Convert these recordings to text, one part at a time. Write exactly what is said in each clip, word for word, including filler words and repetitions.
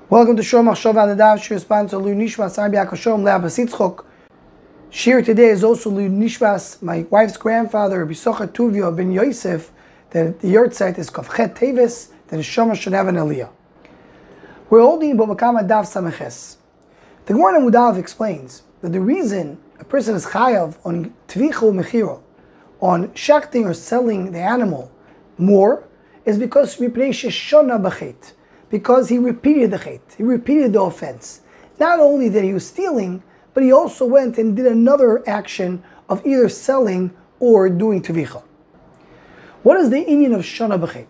Welcome to Shor Machshava the Daf Shir sponsor Lu Nishmas Rabbi Yaakov Shalom Leah Basitzchok. Shir today is also Lu Nishmas, my wife's grandfather, Rabbi Socher Tuvia ben Yosef. That the Yortzeit is Kavchet Tevis. That the Shoma should have an Aliyah. We're holding Bobakama Daf Sameches. The Gemara Mudalav explains that the reason a person is chayav on tvicha mechiro, on shechting or selling the animal more, is because mipnei sheshona b'chet. Because he repeated the chet, he repeated the offense. Not only that he was stealing, but he also went and did another action of either selling or doing tevicha. What is the inyan of shana b'chet?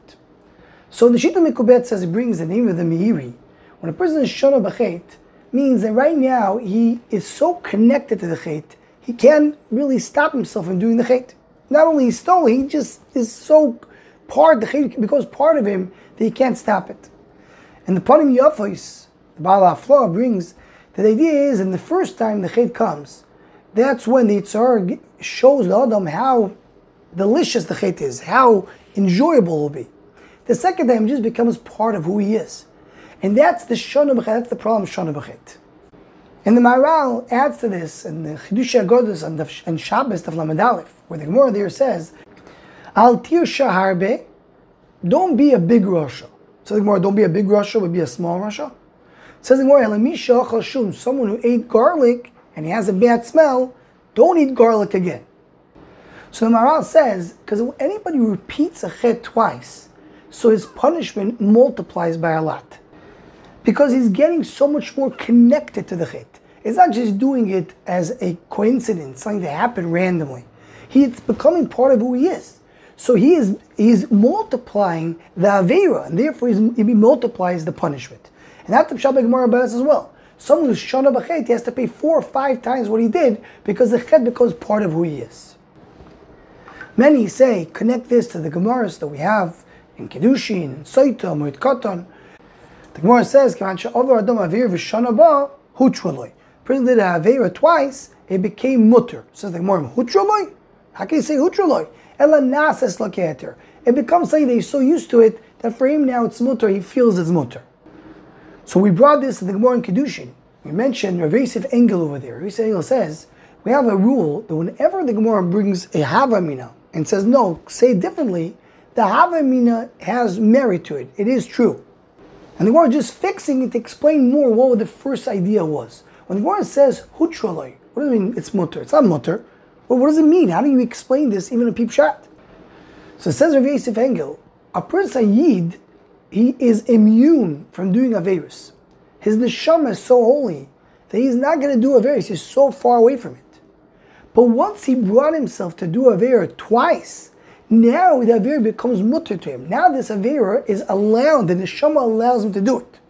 So the Shita Mikubet says, it brings the name of the Meiri. When a person is shana b'chet, means that right now he is so connected to the chet, he can't really stop himself from doing the chet. Not only he stole, he just is so part, the chet becomes part of him that he can't stop it. And the Panim Yafos, the Baal HaFlah brings, that the idea is, in the first time the chet comes, that's when the Yitzhar shows the Adam how delicious the chet is, how enjoyable it will be. The second time it just becomes part of who he is. And that's the Shana B'chet, that's the problem of Shana B'chet. And the Maharal adds to this, in the Chidush HaGodos and, and Shabbos, Taf Lamed Aleph, where the Gemara there says, Al Tirsha Harbe, don't be a big Rasha. So the Gemara, don't be a big Rasha, but be a small Rasha. Says the Gemara, Elamisha Achal Shum, someone who ate garlic and he has a bad smell, don't eat garlic again. So the Maharal says, because anybody who repeats a chet twice, so his punishment multiplies by a lot. Because he's getting so much more connected to the chet. It's not just doing it as a coincidence, something that happened randomly. He's becoming part of who he is. So he is he's multiplying the Aveira, and therefore he's, he multiplies the punishment. And that's the Pshat Gemara about us as well. Someone who's Shana B'chet, he has to pay four or five times what he did because the chet becomes part of who he is. Many say, connect this to the Gemaras that we have in Kedushin, in Soita, Moed Katan. The Gemara says, Person did a Aveira twice, it became mutter. Says the Gemara, Hutraloi? How can you say Hutraloi? It becomes something that he's so used to it that for him now it's mutter, he feels it's mutter. So we brought this to the Gemara in Kedushin. We mentioned Rav Yosef Engel over there. Rav Yosef Engel says, we have a rule that whenever the Gemara brings a Havamina and says, no, say it differently, the Havamina has merit to it. It is true. And the Gemara is just fixing it to explain more what the first idea was. When the Gemara says, Hutraloi, what does it mean it's mutter? It's not mutter. Well, what does it mean? How do you explain this even in Peep Shat? So it says Rav Yosef Engel, a person Yid, he is immune from doing Averis. His neshama is so holy that he's not going to do Averis. He's so far away from it. But once he brought himself to do Avera twice, now the Avera becomes mutter to him. Now this Avera is allowed, the neshama allows him to do it.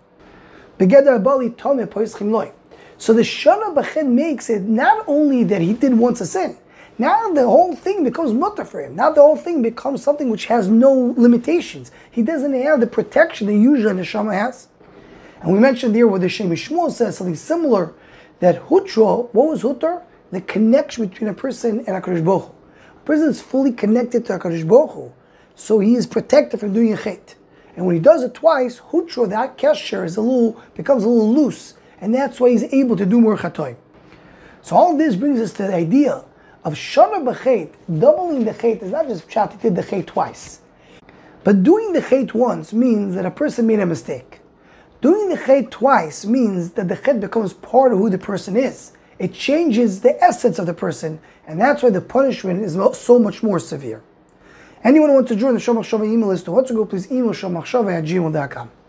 So the Shana B'chet makes it not only that he did once a sin, now the whole thing becomes mutter for him. Now the whole thing becomes something which has no limitations. He doesn't have the protection that usually the neshama has. And we mentioned here where the Shem Shmuel says something similar, that Hutro, what was Hutter? The connection between a person and HaKadosh Baruch Hu. A person is fully connected to HaKadosh Baruch Hu, so he is protected from doing a chet. And when he does it twice, Hutro, that kesher is a little, becomes a little loose, and that's why he's able to do more chatoim. So all of this brings us to the idea of Shana B'chet, doubling the chet is not just pshat, he did the chet twice. But doing the chet once means that a person made a mistake. Doing the chet twice means that the chet becomes part of who the person is. It changes the essence of the person, and that's why the punishment is so much more severe. Anyone who wants to join the Shomach Shava email list, to what's to go, please email shomachshava at gmail dot com.